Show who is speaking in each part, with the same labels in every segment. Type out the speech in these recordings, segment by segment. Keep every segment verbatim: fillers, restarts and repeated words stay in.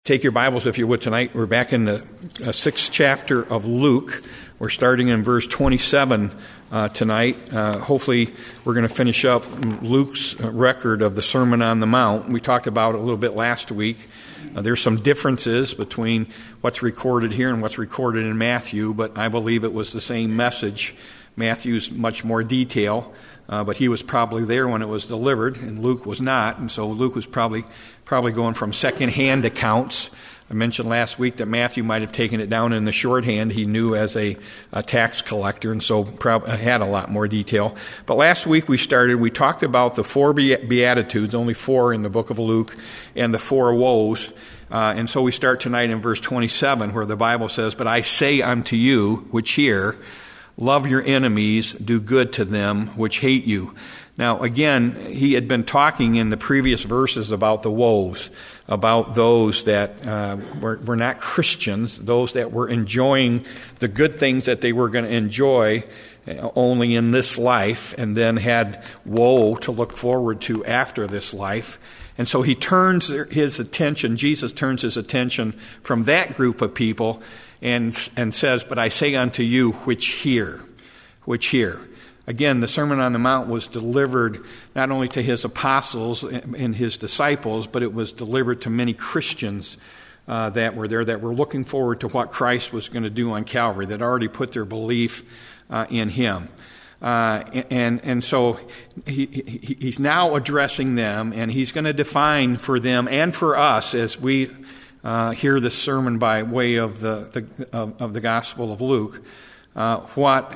Speaker 1: Take your Bibles, if you would, tonight. We're back in the uh, sixth chapter of Luke. We're starting in verse twenty-seven uh, tonight. Uh, hopefully, we're going to finish up Luke's record of the Sermon on the Mount. We talked about it a little bit last week. Uh, there's some differences between what's recorded here and what's recorded in Matthew, but I believe it was the same message. Matthew's much more detail, uh, but he was probably there when it was delivered, and Luke was not, and so Luke was probably probably going from second-hand accounts. I mentioned last week that Matthew might have taken it down in the shorthand he knew as a, a tax collector, and so probably had a lot more detail. But last week we started, we talked about the four Beatitudes, only four in the book of Luke, and the four woes. Uh, and so we start tonight in verse twenty-seven, where the Bible says, "But I say unto you, which hear, love your enemies, do good to them which hate you." Now, again, he had been talking in the previous verses about the woes, about those that uh, were, were not Christians, those that were enjoying the good things that they were going to enjoy only in this life, and then had woe to look forward to after this life. And so he turns his attention, Jesus turns his attention from that group of people and and says, "But I say unto you which hear," which hear. Again, the Sermon on the Mount was delivered not only to his apostles and his disciples, but it was delivered to many Christians uh, that were there, that were looking forward to what Christ was going to do on Calvary, that already put their belief uh, in him. Uh, and and so he, he he's now addressing them, and he's going to define for them and for us as we uh, hear this sermon by way of the, the of, of the Gospel of Luke, uh, what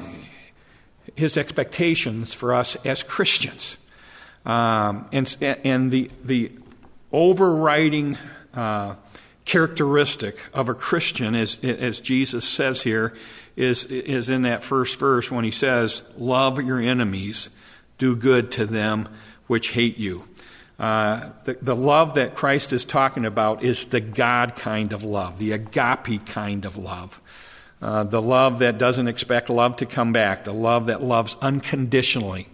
Speaker 1: his expectations for us as Christians, um, and and the the overriding uh, characteristic of a Christian, as as Jesus says here, is is in that first verse when he says, "Love your enemies, do good to them which hate you." Uh, the, the love that Christ is talking about is the God kind of love, the agape kind of love. Uh, the love that doesn't expect love to come back, the love that loves unconditionally,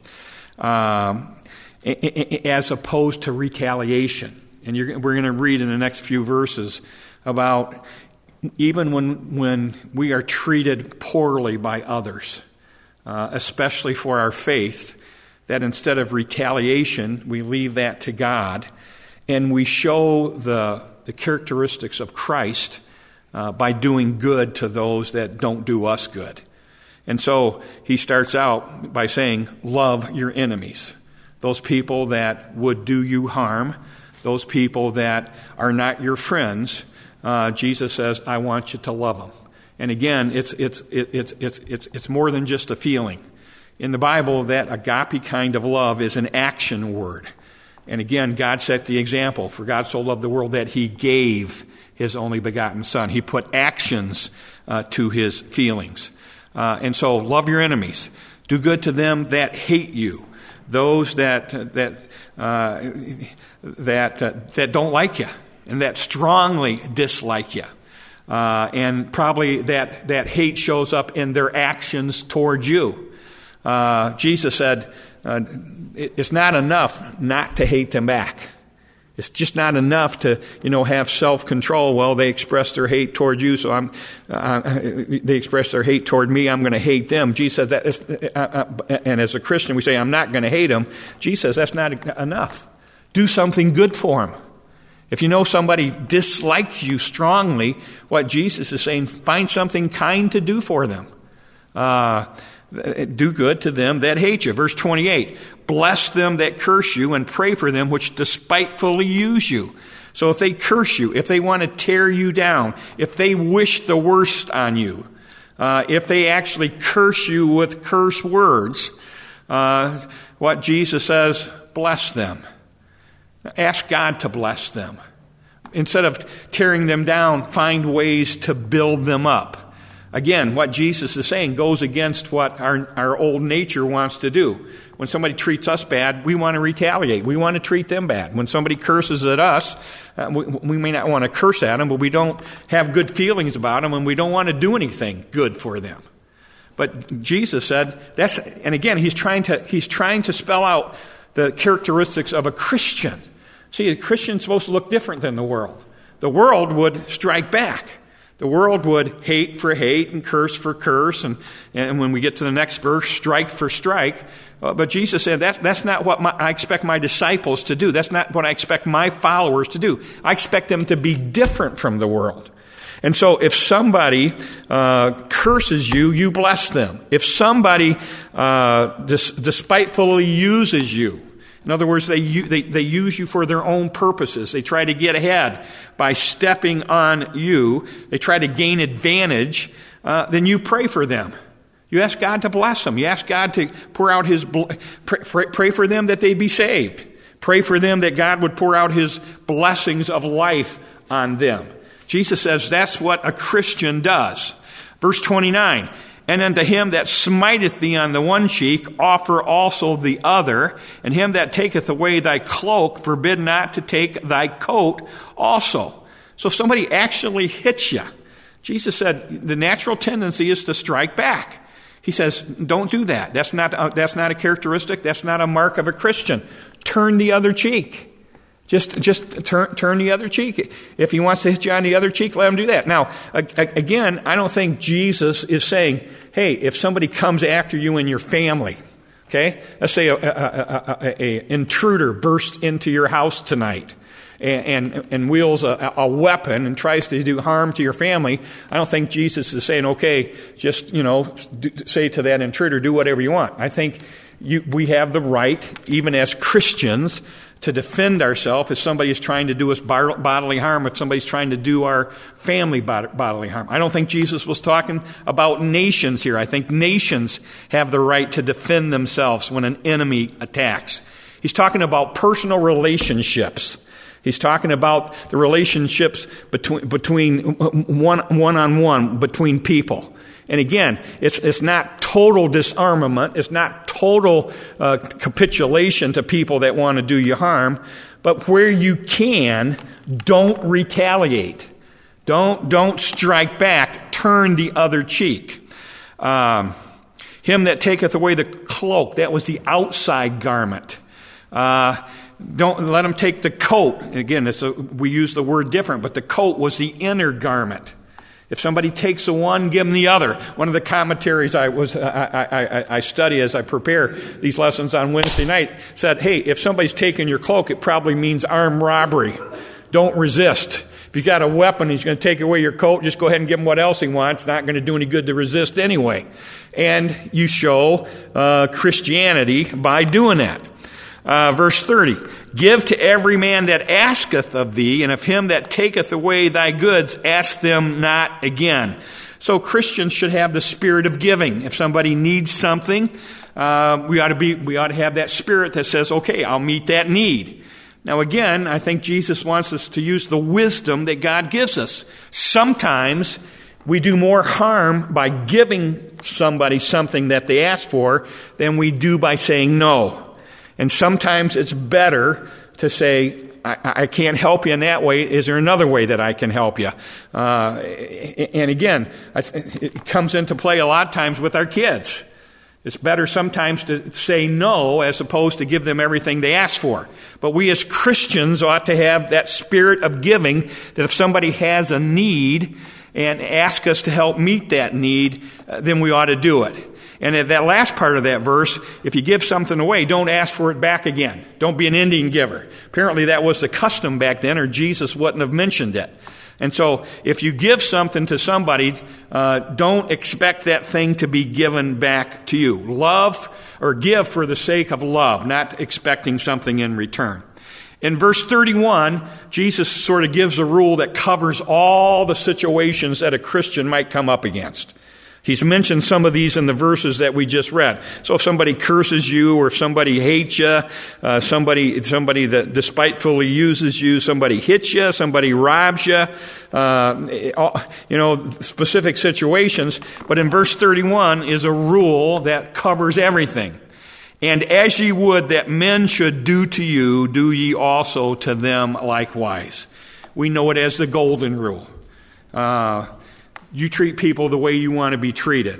Speaker 1: um, as opposed to retaliation. And you're, we're going to read in the next few verses about even when when we are treated poorly by others, uh, especially for our faith, that instead of retaliation, we leave that to God, and we show the the characteristics of Christ Uh, by doing good to those that don't do us good. And so he starts out by saying, love your enemies. Those people that would do you harm, those people that are not your friends, uh, Jesus says, I want you to love them. And again, it's it's it's it's it's it's more than just a feeling. In the Bible, that agape kind of love is an action word. And again, God set the example. For God so loved the world that he gave his only begotten Son. He put actions uh, to his feelings. Uh, and so, love your enemies. Do good to them that hate you. Those that that uh, that uh, that don't like you and that strongly dislike you. Uh, and probably that, that hate shows up in their actions towards you. Uh, Jesus said, uh, it's not enough not to hate them back. It's just not enough to, you know, have self-control. Well, they express their hate toward you, so I'm. Uh, they express their hate toward me. I'm going to hate them. Jesus says that, is, uh, uh, and as a Christian, we say I'm not going to hate them. Jesus says that's not enough. Do something good for them. If you know somebody dislikes you strongly, what Jesus is saying, find something kind to do for them. Uh, do good to them that hate you. Verse twenty-eight. Bless them that curse you and pray for them which despitefully use you. So if they curse you, if they want to tear you down, if they wish the worst on you, uh, if they actually curse you with curse words, uh, what Jesus says, bless them. Ask God to bless them. Instead of tearing them down, find ways to build them up. Again, what Jesus is saying goes against what our, our old nature wants to do. When somebody treats us bad, we want to retaliate. We want to treat them bad. When somebody curses at us, uh, we, we may not want to curse at them, but we don't have good feelings about them, and we don't want to do anything good for them. But Jesus said, that's, and again, he's trying to, he's trying to spell out the characteristics of a Christian. See, a Christian's supposed to look different than the world. the world would strike back. The world would hate for hate and curse for curse. And, and when we get to the next verse, strike for strike. Uh, but Jesus said, that's, that's not what my, I expect my disciples to do. That's not what I expect my followers to do. I expect them to be different from the world. And so if somebody uh, curses you, you bless them. If somebody uh, dis- despitefully uses you, in other words, they, they they use you for their own purposes. They try to get ahead by stepping on you. They try to gain advantage. Uh, then you pray for them. You ask God to bless them. You ask God to pour out His pray, pray, pray for them that they be saved. Pray for them that God would pour out His blessings of life on them. Jesus says that's what a Christian does. Verse twenty-nine. And unto him that smiteth thee on the one cheek, offer also the other. And him that taketh away thy cloak, forbid not to take thy coat also. So if somebody actually hits you, Jesus said the natural tendency is to strike back. He says, don't do that. That's not, uh, that's not a characteristic. That's not a mark of a Christian. Turn the other cheek. Just just turn turn the other cheek. If he wants to hit you on the other cheek, let him do that. Now, again, I don't think Jesus is saying, hey, if somebody comes after you in your family, okay, let's say a, a, a, a, a intruder bursts into your house tonight and, and, and wields a, a weapon and tries to do harm to your family, I don't think Jesus is saying, okay, just, you know, do, say to that intruder, do whatever you want. I think you, we have the right, even as Christians, to defend ourselves if somebody is trying to do us bodily harm, if somebody's trying to do our family bodily harm. I don't think Jesus was talking about nations here. I think nations have the right to defend themselves when an enemy attacks. He's talking about personal relationships. He's talking about the relationships between between one one on one between people. And again, it's it's not total disarmament. It's not total uh, capitulation to people that want to do you harm. But where you can, don't retaliate. Don't don't strike back. Turn the other cheek. Um, him that taketh away the cloak, that was the outside garment. Uh, don't let him take the coat. Again, it's a, we use the word different, but the coat was the inner garment. If somebody takes the one, give them the other. One of the commentaries I was I, I, I study as I prepare these lessons on Wednesday night said, hey, if somebody's taking your cloak, it probably means armed robbery. Don't resist. If you got a weapon, he's going to take away your coat, just go ahead and give him what else he wants. It's not going to do any good to resist anyway. And you show uh, Christianity by doing that. Uh, verse thirty, give to every man that asketh of thee, and of him that taketh away thy goods, ask them not again. So Christians should have the spirit of giving. If somebody needs something, uh, we ought to be, we ought to have that spirit that says, okay, I'll meet that need. Now again, I think Jesus wants us to use the wisdom that God gives us. Sometimes we do more harm by giving somebody something that they ask for than we do by saying no. And sometimes it's better to say, I, I can't help you in that way. Is there another way that I can help you? Uh, and again, it comes into play a lot of times with our kids. It's better sometimes to say no as opposed to give them everything they ask for. But we as Christians ought to have that spirit of giving, that if somebody has a need and ask us to help meet that need, then we ought to do it. And at that last part of that verse, if you give something away, don't ask for it back again. Don't be an Indian giver. Apparently that was the custom back then, or Jesus wouldn't have mentioned it. And so if you give something to somebody, uh, don't expect that thing to be given back to you. Love or give for the sake of love, not expecting something in return. In verse thirty-one, Jesus sort of gives a rule that covers all the situations that a Christian might come up against. He's mentioned some of these in the verses that we just read. So if somebody curses you, or if somebody hates you, uh, somebody somebody that despitefully uses you, somebody hits you, somebody robs you, uh, you know, specific situations. But in verse thirty-one is a rule that covers everything. And as ye would that men should do to you, do ye also to them likewise. We know it as the golden rule. Uh, You treat people the way you want to be treated.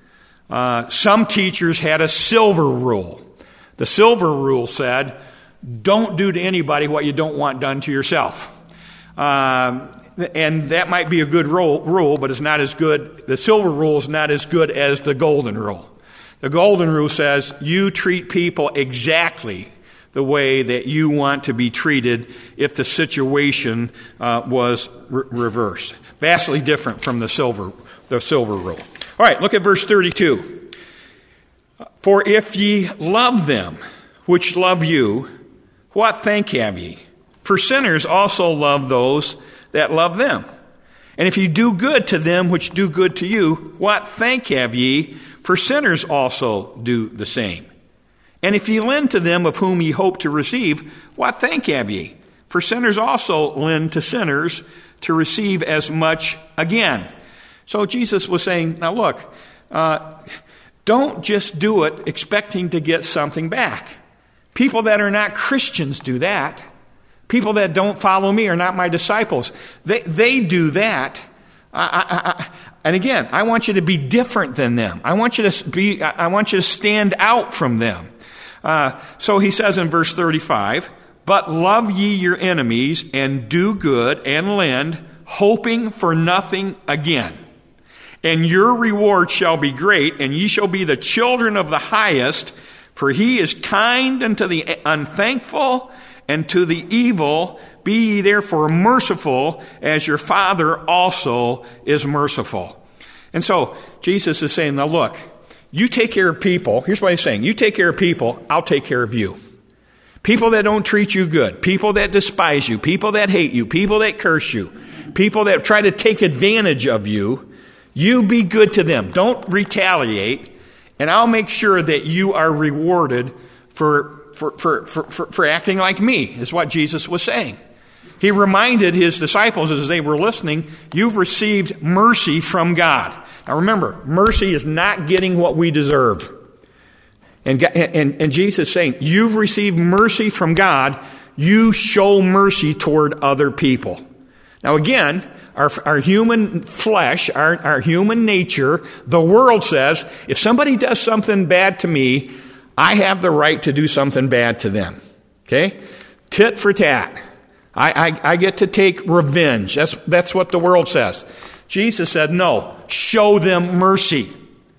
Speaker 1: Uh, some teachers had a silver rule. The silver rule said, don't do to anybody what you don't want done to yourself. Uh, and that might be a good rule, rule, but it's not as good. The silver rule is not as good as the golden rule. The golden rule says you treat people exactly the way that you want to be treated if the situation uh, was re- reversed. Vastly different from the silver, the silver rule. All right, look at verse thirty-two. For if ye love them which love you, what thank have ye? For sinners also love those that love them. And if ye do good to them which do good to you, what thank have ye? For sinners also do the same. And if ye lend to them of whom ye hope to receive, what thank have ye? For sinners also lend to sinners to receive as much again. So Jesus was saying, now look, uh, don't just do it expecting to get something back. People that are not Christians do that. People that don't follow me are not my disciples. They they do that. I, I, I, and again, I want you to be different than them. I want you to be. I want you to stand out from them. Uh, so he says in verse thirty-five, but love ye your enemies and do good and lend, hoping for nothing again. And your reward shall be great, and ye shall be the children of the highest, for he is kind unto the unthankful and to the evil. Be ye therefore merciful, as your Father also is merciful. And so Jesus is saying, now look, you take care of people. Here's what he's saying. You take care of people, I'll take care of you. People that don't treat you good, people that despise you, people that hate you, people that curse you, people that try to take advantage of you, you be good to them. Don't retaliate, and I'll make sure that you are rewarded for, for, for, for, for, for acting like me, is what Jesus was saying. He reminded his disciples as they were listening, you've received mercy from God. Now remember, mercy is not getting what we deserve. And, and, and Jesus is saying, you've received mercy from God, you show mercy toward other people. Now again, our, our human flesh, our, our human nature, the world says, if somebody does something bad to me, I have the right to do something bad to them. Okay? Tit for tat. I, I, I get to take revenge. That's, that's what the world says. Jesus said, no, show them mercy.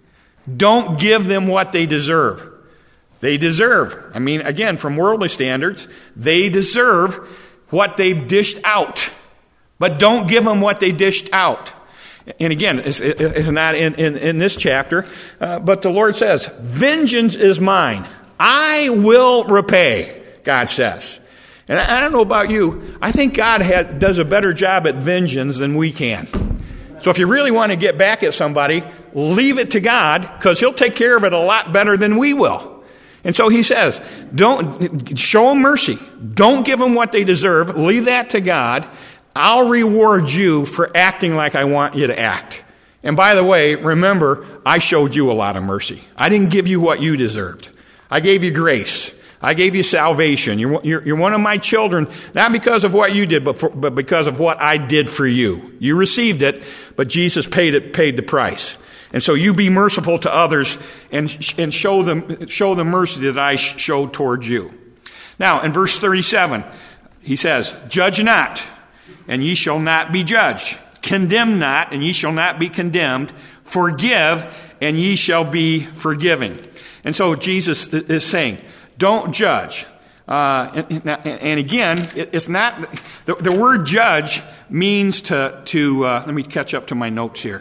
Speaker 1: Don't give them what they deserve. They deserve, I mean, again, from worldly standards, they deserve what they've dished out. But don't give them what they dished out. And again, it's, it's not in, in, in this chapter, uh, but the Lord says, vengeance is mine. I will repay, God says. And I don't know about you, I think God has, does a better job at vengeance than we can. So if you really want to get back at somebody, leave it to God, because he'll take care of it a lot better than we will. And so he says, don't show them mercy. Don't give them what they deserve. Leave that to God. I'll reward you for acting like I want you to act. And by the way, remember, I showed you a lot of mercy. I didn't give you what you deserved. I gave you grace. I gave you salvation. You're, you're, you're one of my children, not because of what you did, but, for, but because of what I did for you. You received it, but Jesus paid it, paid the price. And so you be merciful to others and, and show them, show the mercy that I showed towards you. Now, in verse thirty-seven, he says, judge not, and ye shall not be judged. Condemn not, and ye shall not be condemned. Forgive, and ye shall be forgiven. And so Jesus is saying, don't judge. Uh, and, and again, it's not, the, the word judge means to, to uh, let me catch up to my notes here.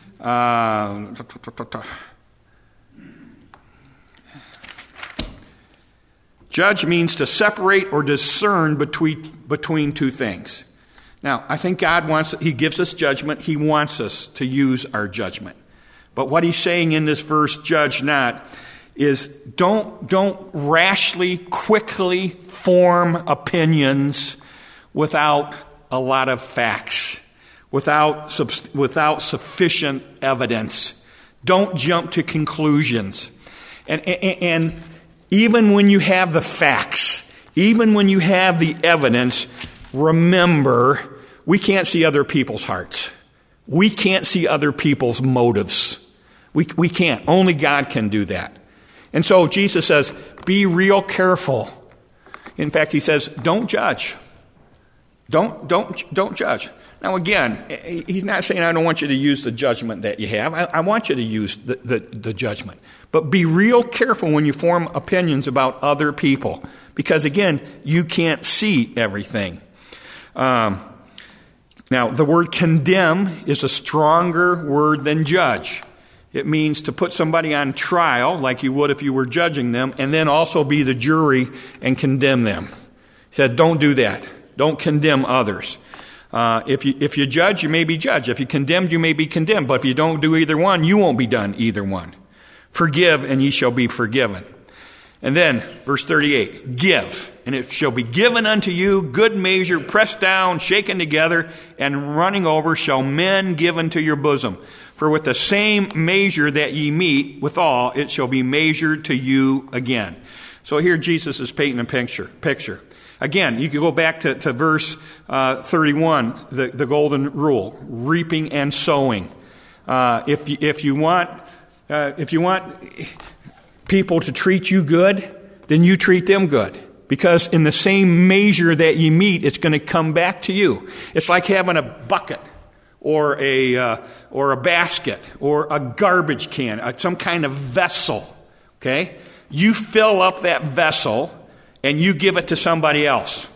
Speaker 1: Uh, judge means to separate or discern between, between two things. Now, I think God wants, he gives us judgment. He wants us to use our judgment. But what he's saying in this verse, judge not, is don't, don't rashly, quickly form opinions without a lot of facts, without, without sufficient evidence. Don't jump to conclusions. And, and, and even when you have the facts, even when you have the evidence, remember, we can't see other people's hearts. We can't see other people's motives. We, we can't. Only God can do that. And so Jesus says, be real careful. In fact, he says, don't judge. Don't, don't, don't judge. Now, again, he's not saying I don't want you to use the judgment that you have. I, I want you to use the, the, the judgment. But be real careful when you form opinions about other people. Because, again, you can't see everything. Um, now, the word condemn is a stronger word than judge. It means to put somebody on trial, like you would if you were judging them, and then also be the jury and condemn them. He said, don't do that. Don't condemn others. Uh, if you if you judge, you may be judged. If you condemn, you may be condemned. But if you don't do either one, you won't be done either one. Forgive, and ye shall be forgiven. And then, verse thirty-eight, give, and it shall be given unto you, good measure, pressed down, shaken together, and running over, shall men give unto your bosom. For with the same measure that ye meet withal, it shall be measured to you again. So here Jesus is painting a picture. picture. Again, you can go back to, to verse uh, thirty-one, the, the golden rule, reaping and sowing. Uh, if you, if you want, uh, if you want people to treat you good, then you treat them good. Because in the same measure that you meet, it's going to come back to you. It's like having a bucket or a uh, or a basket or a garbage can, uh, some kind of vessel. Okay, you fill up that vessel and you give it to somebody else.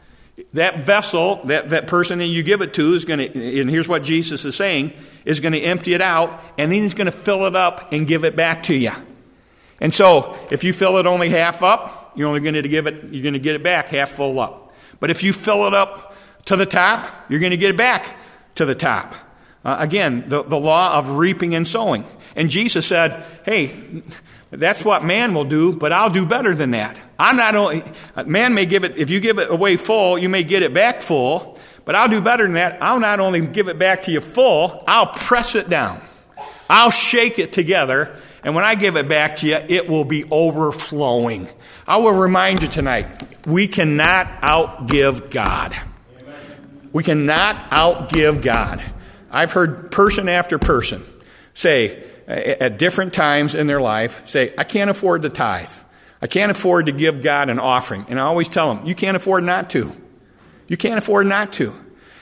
Speaker 1: That vessel, that, that person that you give it to is going to, and here's what Jesus is saying, is going to empty it out, and then he's going to fill it up and give it back to you. And so, if you fill it only half up, you're only going to give it, you're going to get it back half full up. But if you fill it up to the top, you're going to get it back to the top. Uh, again, the, the law of reaping and sowing. And Jesus said, hey, that's what man will do, but I'll do better than that. I'm not only, man may give it, if you give it away full, you may get it back full, but I'll do better than that. I'll not only give it back to you full, I'll press it down. I'll shake it together, and when I give it back to you, it will be overflowing. I will remind you tonight, we cannot outgive God. We cannot outgive God. I've heard person after person say, at different times in their life, say, I can't afford the tithe. I can't afford to give God an offering. And I always tell them, you can't afford not to. You can't afford not to.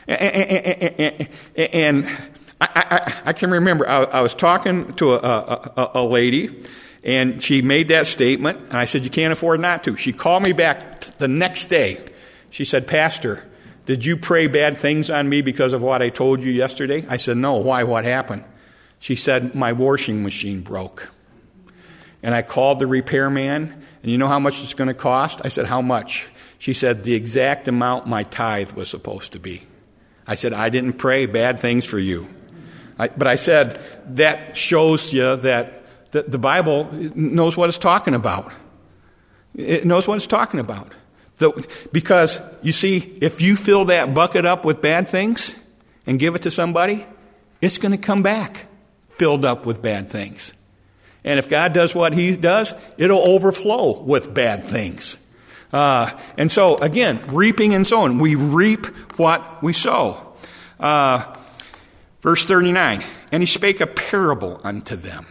Speaker 1: And, and I, I, I can remember, I, I was talking to a, a, a lady, and she made that statement, and I said, you can't afford not to. She called me back the next day. She said, Pastor, did you pray bad things on me because of what I told you yesterday? I said, no. Why? What happened? She said, my washing machine broke. And I called the repairman, and you know how much it's going to cost? I said, how much? She said, the exact amount my tithe was supposed to be. I said, I didn't pray bad things for you. I, but I said, that shows you that the, the Bible knows what it's talking about. It knows what it's talking about. The, because, you see, if you fill that bucket up with bad things and give it to somebody, it's going to come back filled up with bad things. And if God does what he does, it'll overflow with bad things. Uh, and so, again, reaping and sowing. We reap what we sow. Uh, verse thirty-nine, and he spake a parable unto them.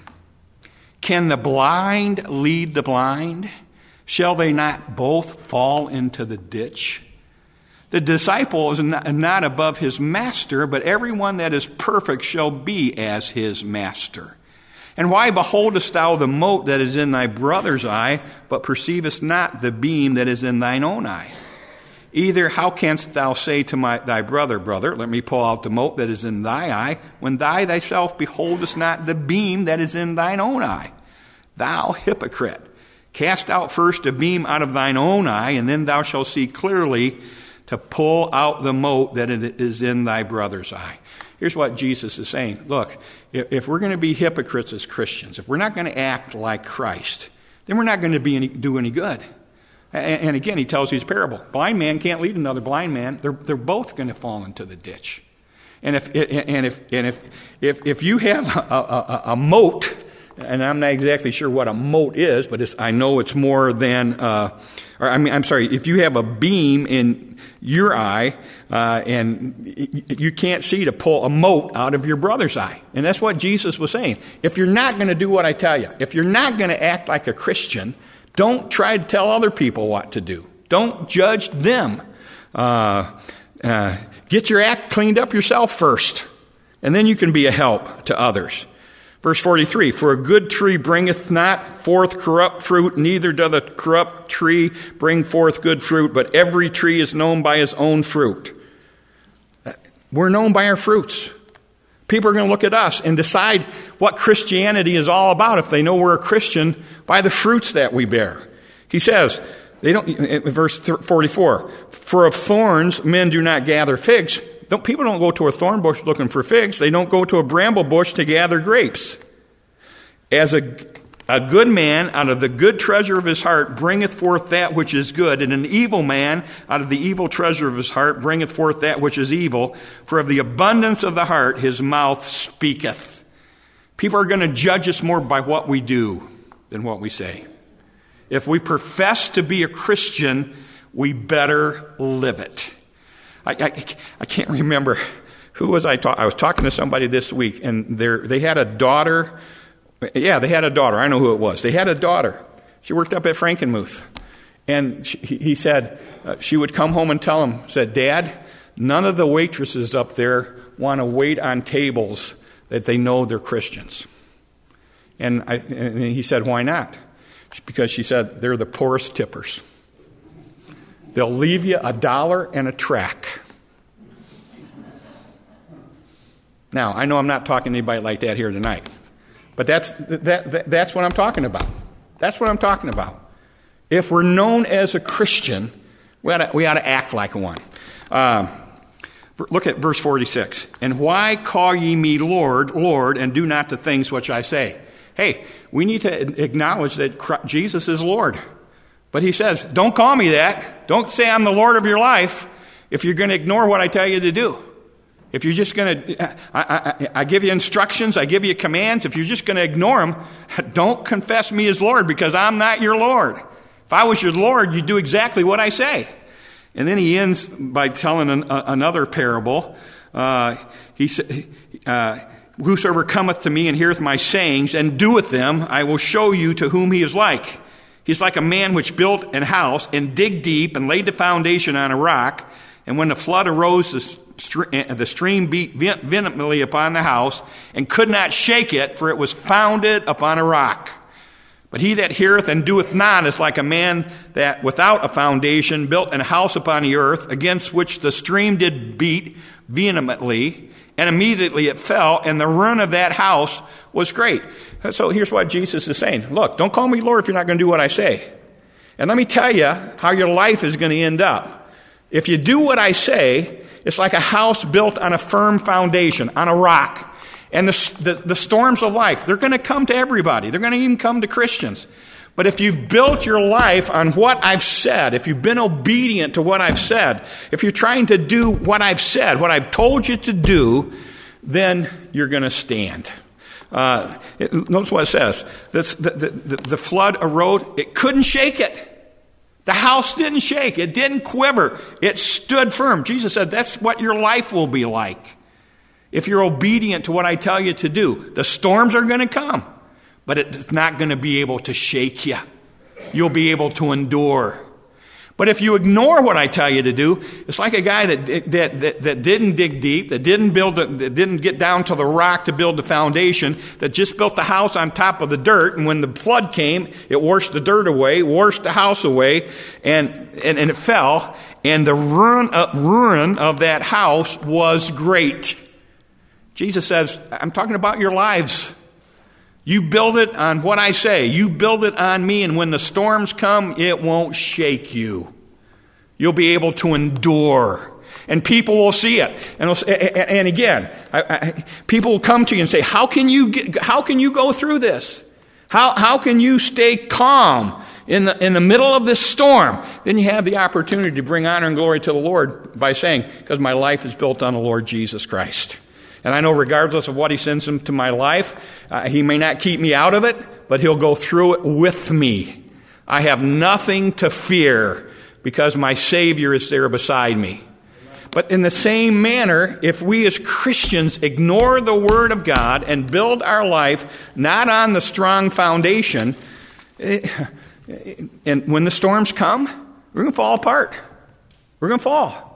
Speaker 1: Can the blind lead the blind? Shall they not both fall into the ditch? The disciple is not above his master, but everyone that is perfect shall be as his master. And why beholdest thou the mote that is in thy brother's eye, but perceivest not the beam that is in thine own eye? Either how canst thou say to my, thy brother, brother, let me pull out the mote that is in thy eye, when thou thyself beholdest not the beam that is in thine own eye? Thou hypocrite, cast out first a beam out of thine own eye, and then thou shalt see clearly to pull out the mote that it is in thy brother's eye. Here's what Jesus is saying. Look, if, if we're going to be hypocrites as Christians, if we're not going to act like Christ, then we're not going to be any, do any good. And, and again, he tells his parable. Blind man can't lead another blind man. They're, they're both going to fall into the ditch. And if and if and if if, if you have a, a, a mote, and I'm not exactly sure what a mote is, but it's, I know it's more than. Uh, Or, I mean, I'm sorry, if you have a beam in your eye uh, and you can't see to pull a mote out of your brother's eye. And that's what Jesus was saying. If you're not going to do what I tell you, if you're not going to act like a Christian, don't try to tell other people what to do. Don't judge them. Uh, uh, get your act cleaned up yourself first, and then you can be a help to others. Verse forty-three, for a good tree bringeth not forth corrupt fruit, neither doth a corrupt tree bring forth good fruit, but every tree is known by his own fruit. We're known by our fruits. People are going to look at us and decide what Christianity is all about if they know we're a Christian by the fruits that we bear. He says, they don't, verse forty-four, for of thorns men do not gather figs. Don't, people don't go to a thorn bush looking for figs. They don't go to a bramble bush to gather grapes. As a, a good man out of the good treasure of his heart bringeth forth that which is good, and an evil man out of the evil treasure of his heart bringeth forth that which is evil. For of the abundance of the heart his mouth speaketh. People are going to judge us more by what we do than what we say. If we profess to be a Christian, we better live it. I, I, I can't remember who was I talking. I was talking to somebody this week, and they had a daughter. Yeah, they had a daughter. I know who it was. They had a daughter. She worked up at Frankenmuth, and she, he said uh, she would come home and tell him, said, "Dad, none of the waitresses up there want to wait on tables that they know they're Christians." And, I, and he said, "Why not?" Because she said they're the poorest tippers. They'll leave you a dollar and a track. Now, I know I'm not talking to anybody like that here tonight, but that's that, that that's what I'm talking about. That's what I'm talking about. If we're known as a Christian, we ought to, we ought to act like one. Um, look at verse forty-six. And why call ye me Lord, Lord, and do not the things which I say? Hey, we need to acknowledge that Jesus is Lord. But he says, don't call me that. Don't say I'm the Lord of your life if you're going to ignore what I tell you to do. If you're just going to, I, I, I give you instructions, I give you commands. If you're just going to ignore them, don't confess me as Lord, because I'm not your Lord. If I was your Lord, you'd do exactly what I say. And then he ends by telling an, a, another parable. Uh, he said, uh, whosoever cometh to me and heareth my sayings and doeth them, I will show you to whom he is like. He's like a man which built an house and digged deep and laid the foundation on a rock. And when the flood arose, the stream beat vehemently upon the house and could not shake it, for it was founded upon a rock. But he that heareth and doeth not is like a man that without a foundation built an house upon the earth, against which the stream did beat vehemently, and immediately it fell, and the ruin of that house was great. So here's what Jesus is saying. Look, don't call me Lord if you're not going to do what I say. And let me tell you how your life is going to end up. If you do what I say, it's like a house built on a firm foundation, on a rock. And the, the, the storms of life, they're going to come to everybody. They're going to even come to Christians. But if you've built your life on what I've said, if you've been obedient to what I've said, if you're trying to do what I've said, what I've told you to do, then you're going to stand. Uh, it, notice what it says. This, the, the, the flood arose. It couldn't shake it. The house didn't shake. It didn't quiver. It stood firm. Jesus said that's what your life will be like. If you're obedient to what I tell you to do, the storms are going to come, but it's not going to be able to shake you. You'll be able to endure. But if you ignore what I tell you to do, it's like a guy that that that, that didn't dig deep, that didn't build, a, that didn't get down to the rock to build the foundation, that just built the house on top of the dirt. And when the flood came, it washed the dirt away, washed the house away, and and, and it fell. And the ruin uh, ruin of that house was great. Jesus says, "I'm talking about your lives. You build it on what I say. You build it on me, and when the storms come, it won't shake you. You'll be able to endure, and people will see it." And, and again, I, I, people will come to you and say, "How can you get, how can you go through this? How how can you stay calm in the in the middle of this storm?" Then you have the opportunity to bring honor and glory to the Lord by saying, "Because my life is built on the Lord Jesus Christ." And I know regardless of what he sends into my life, uh, he may not keep me out of it, but he'll go through it with me. I have nothing to fear because my Savior is there beside me. But in the same manner, if we as Christians ignore the Word of God and build our life not on the strong foundation, it, and when the storms come, we're going to fall apart. We're going to fall.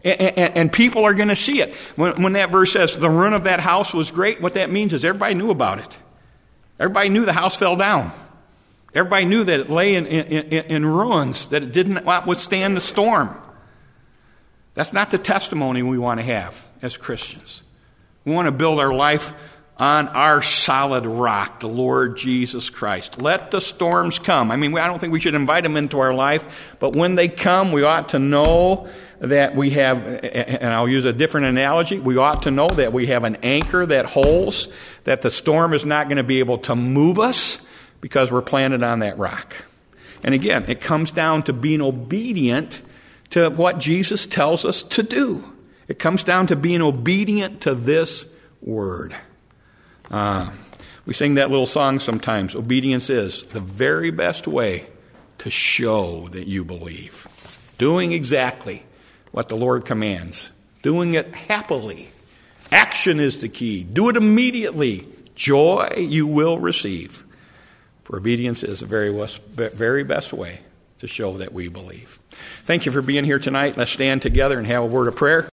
Speaker 1: And, and, and people are going to see it. When, when that verse says the ruin of that house was great, what that means is everybody knew about it. Everybody knew the house fell down. Everybody knew that it lay in, in, in, in ruins, that it didn't withstand the storm. That's not the testimony we want to have as Christians. We want to build our life on our solid rock, the Lord Jesus Christ. Let the storms come. I mean, I don't think we should invite them into our life, but when they come, we ought to know that we have, and I'll use a different analogy, we ought to know that we have an anchor that holds, that the storm is not going to be able to move us because we're planted on that rock. And again, it comes down to being obedient to what Jesus tells us to do. It comes down to being obedient to this word. Uh, we sing that little song sometimes. Obedience is the very best way to show that you believe. Doing exactly what the Lord commands. Doing it happily. Action is the key. Do it immediately. Joy you will receive. For obedience is the very best, very best way to show that we believe. Thank you for being here tonight. Let's stand together and have a word of prayer.